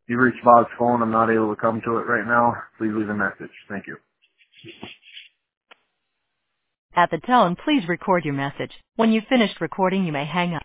You reached Bob's phone. I'm not able to come to it right now. Please leave a message. Thank you. At the tone, please record your message. When you've finished recording, you may hang up.